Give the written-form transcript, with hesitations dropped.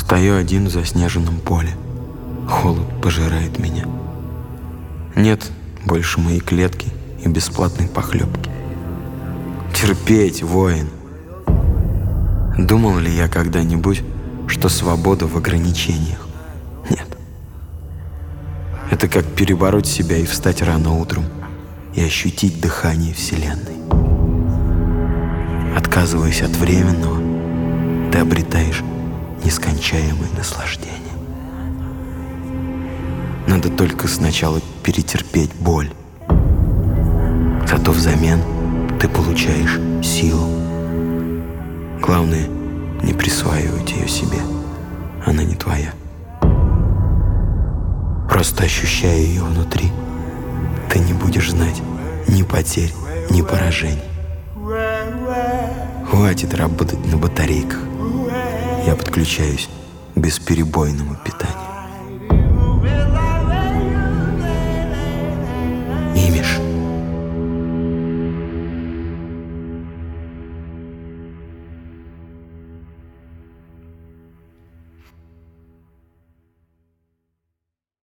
Стою один в заснеженном поле. Холод пожирает меня. Нет больше моей клетки и бесплатной похлебки. Терпеть, воин! Думал ли я когда-нибудь, что свобода в ограничениях? Нет. Это как перебороть себя и встать рано утром и ощутить дыхание Вселенной. Отказываясь от временного, ты обретаешь нескончаемое наслаждение. Надо только сначала перетерпеть боль. Зато взамен ты получаешь силу. Главное, не присваивать ее себе. Она не твоя. Просто ощущая ее внутри, ты не будешь знать ни потерь, ни поражений. Хватит работать на батарейках. Я подключаюсь к бесперебойному питанию.